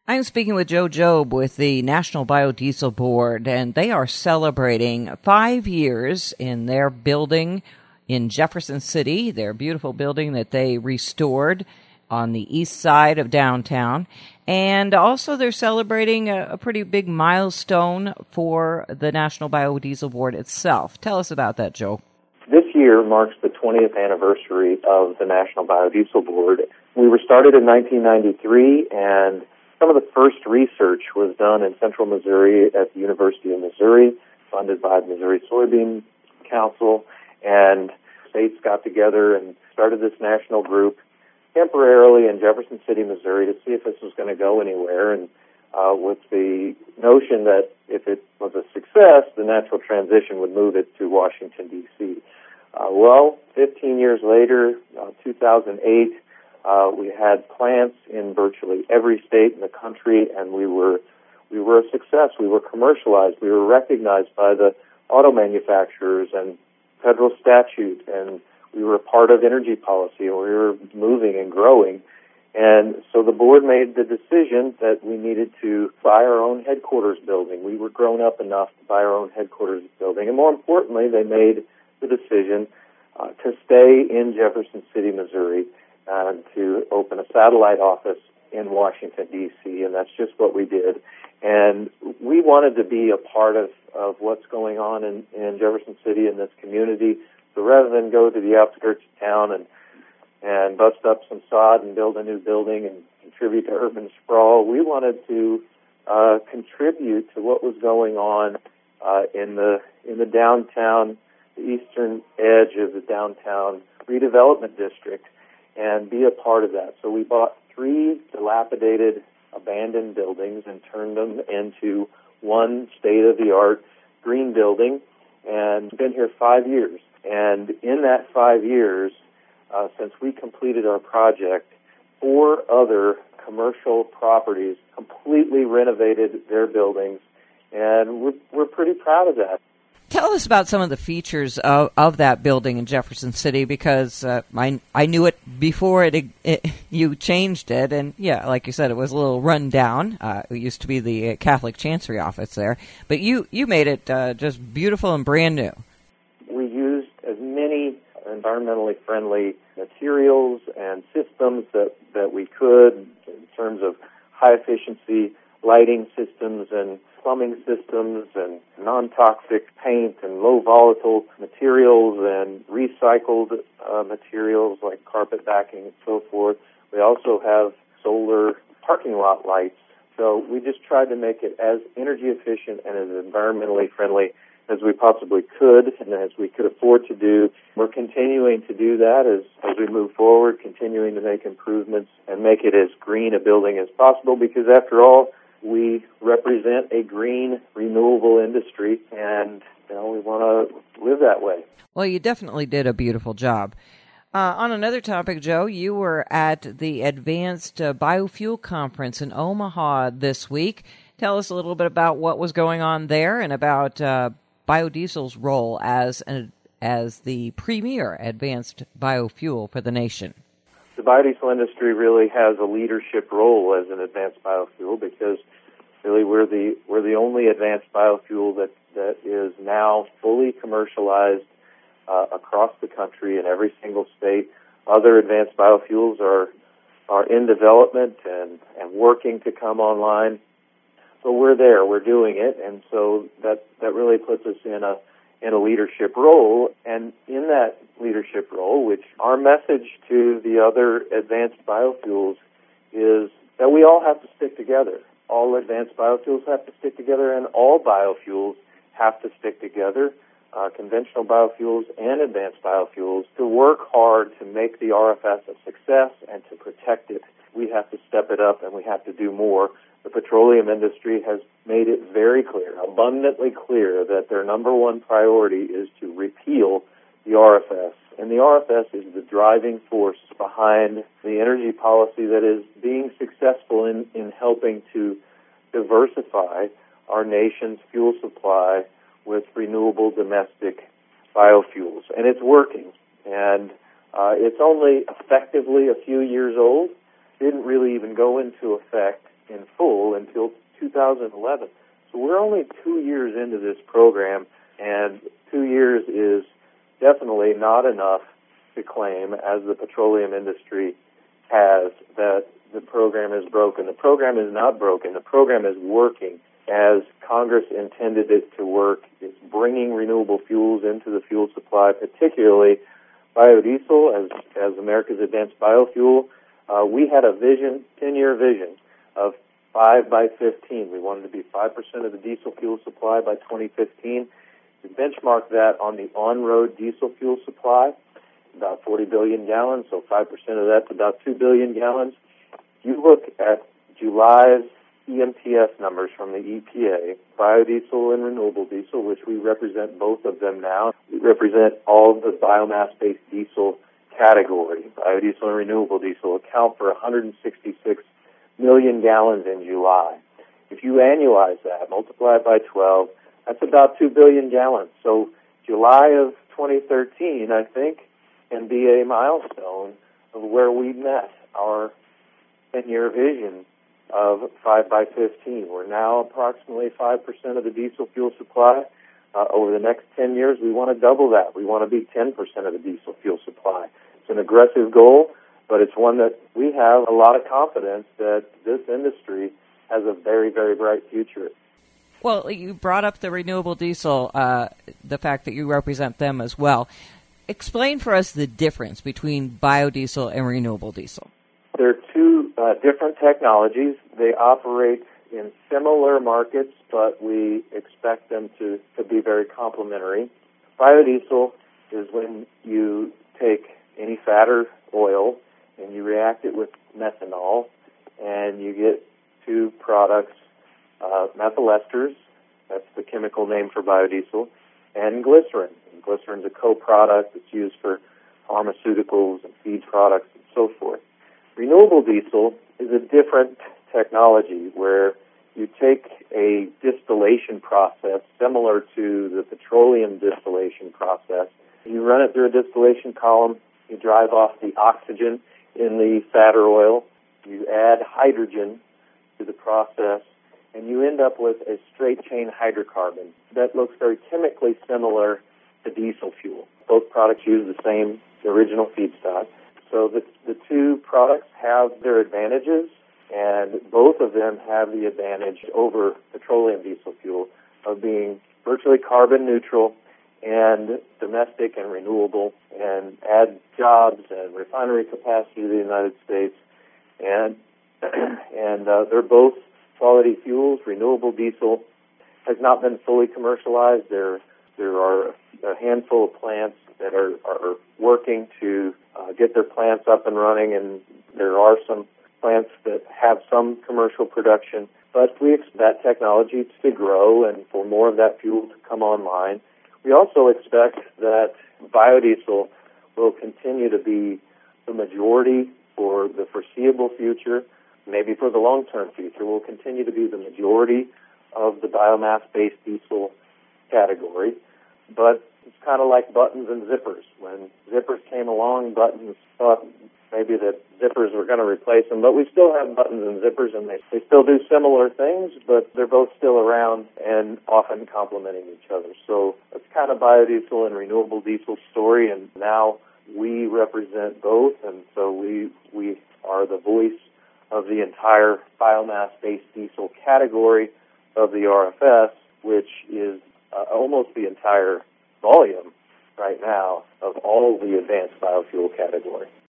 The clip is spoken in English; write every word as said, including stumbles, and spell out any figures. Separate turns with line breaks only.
I'm speaking with Joe Jobe with the National Biodiesel Board, and they are celebrating five years in their building in Jefferson City, their beautiful building that they restored on the east side of downtown. And also they're celebrating a, a pretty big milestone for the National Biodiesel Board itself. Tell us about that, Joe.
This year marks the twentieth anniversary of the National Biodiesel Board. We were started in nineteen ninety-three, and some of the first research was done in central Missouri at the University of Missouri, funded by the Missouri Soybean Council, and states got together and started this national group temporarily in Jefferson City, Missouri, to see if this was going to go anywhere, and uh, with the notion that if it was a success, the natural transition would move it to Washington, D C Uh, well, fifteen years later, uh, two thousand eight, Uh, we had plants in virtually every state in the country, and we were we were a success. We were commercialized. We were recognized by the auto manufacturers and federal statute, and we were a part of energy policy, and we were moving and growing. And so the board made the decision that we needed to buy our own headquarters building. We were grown up enough to buy our own headquarters building. And more importantly, they made the decision uh, to stay in Jefferson City, Missouri, Uh, to open a satellite office in Washington, D C, and that's just what we did. And we wanted to be a part of, of what's going on in, in Jefferson City, in this community. So rather than go to the outskirts of town and, and bust up some sod and build a new building and contribute to urban sprawl, we wanted to uh, contribute to what was going on uh, in the in the downtown, the eastern edge of the downtown redevelopment district, and be a part of that. So we bought three dilapidated, abandoned buildings and turned them into one state-of-the-art green building, and been here five years. And in that five years, uh, since we completed our project, four other commercial properties completely renovated their buildings, and we're, we're pretty proud of that.
Tell us about some of the features of, of that building in Jefferson City, because uh, I I knew it before it, it you changed it, and yeah, like you said, it was a little run down. Uh, it used to be the Catholic Chancery office there, but you you made it uh, just beautiful and brand new.
We used as many environmentally friendly materials and systems that that we could in terms of high efficiency lighting systems and plumbing systems and non-toxic paint and low volatile materials and recycled uh, materials like carpet backing and so forth. We also have solar parking lot lights. So we just tried to make it as energy efficient and as environmentally friendly as we possibly could and as we could afford to do. We're continuing to do that as, as we move forward, continuing to make improvements and make it as green a building as possible, because after all, we represent a green, renewable industry, and you know we want to live that way.
Well, you definitely did a beautiful job. Uh, on another topic, Joe, you were at the Advanced uh, Biofuel Conference in Omaha this week. Tell us a little bit about what was going on there and about uh, biodiesel's role as an, as the premier advanced biofuel for the nation.
The biodiesel industry really has a leadership role as an advanced biofuel, because really we're the we're the only advanced biofuel that, that is now fully commercialized uh, across the country in every single state. Other advanced biofuels are are in development and, and working to come online. So we're there, we're doing it, and so that, that really puts us in a in a leadership role. And in that leadership role, which our message to the other advanced biofuels is that we all have to stick together. All advanced biofuels have to stick together, and all biofuels have to stick together, uh, conventional biofuels and advanced biofuels, to work hard to make the R F S a success and to protect it. We have to step it up, and we have to do more. The petroleum industry has made it very clear, abundantly clear, that their number one priority is to repeal the R F S. And the R F S is the driving force behind the energy policy that is being successful in, in helping to diversify our nation's fuel supply with renewable domestic biofuels. And it's working. And uh, it's only effectively a few years old. Didn't really even go into effect in full thousand eleven. So we're only two years into this program, and two years is definitely not enough to claim, as the petroleum industry has, that the program is broken. The program is not broken. The program is working as Congress intended it to work. It's bringing renewable fuels into the fuel supply, particularly biodiesel as, as America's advanced biofuel. Uh, we had a vision, ten-year vision of five by fifteen. We wanted to be five percent of the diesel fuel supply by twenty fifteen. We benchmarked that on the on-road diesel fuel supply, about forty billion gallons, so five percent of that's about two billion gallons. You look at July's E M T S numbers from the E P A, biodiesel and renewable diesel, which we represent both of them now. We represent all of the biomass-based diesel category. Biodiesel and renewable diesel account for one hundred sixty-six million gallons in July. If you annualize that, multiply it by twelve, that's about two billion gallons. So July of twenty thirteen, I think, can be a milestone of where we met our ten-year vision of five by fifteen. We're now approximately five percent of the diesel fuel supply. Uh, over the next ten years, we want to double that. We want to be ten percent of the diesel fuel supply. It's an aggressive goal, but it's one that we have a lot of confidence that this industry has a very, very bright future.
Well, you brought up the renewable diesel, uh, the fact that you represent them as well. Explain for us the difference between biodiesel and renewable diesel.
They're two uh, different technologies. They operate in similar markets, but we expect them to, to be very complementary. Biodiesel is when you take any fat or oil and you react it with methanol, and you get two products, uh, methyl esters, that's the chemical name for biodiesel, and glycerin. And glycerin is a co-product that's used for pharmaceuticals and feed products and so forth. Renewable diesel is a different technology where you take a distillation process similar to the petroleum distillation process. You run it through a distillation column, you drive off the oxygen in the fat or oil, you add hydrogen to the process, and you end up with a straight-chain hydrocarbon that looks very chemically similar to diesel fuel. Both products use the same original feedstock. So the, the two products have their advantages, and both of them have the advantage over petroleum diesel fuel of being virtually carbon neutral and domestic and renewable, and add jobs and refinery capacity to the United States. And and uh, they're both quality fuels. Renewable diesel has not been fully commercialized. There there are a handful of plants that are, are working to uh, get their plants up and running, and there are some plants that have some commercial production. But we expect that technology to grow and for more of that fuel to come online. We also expect that biodiesel will continue to be the majority for the foreseeable future, maybe for the long-term future, will continue to be the majority of the biomass-based diesel category. But it's kind of like buttons and zippers. When zippers came along, buttons thought maybe that zippers were going to replace them, but we still have buttons and zippers, and they, they still do similar things, but they're both still around and often complementing each other. So it's kind of biodiesel and renewable diesel story, and now we represent both, and so we we are the voice of the entire biomass-based diesel category of the R F S, which is uh, almost the entire volume right now of all the advanced biofuel category.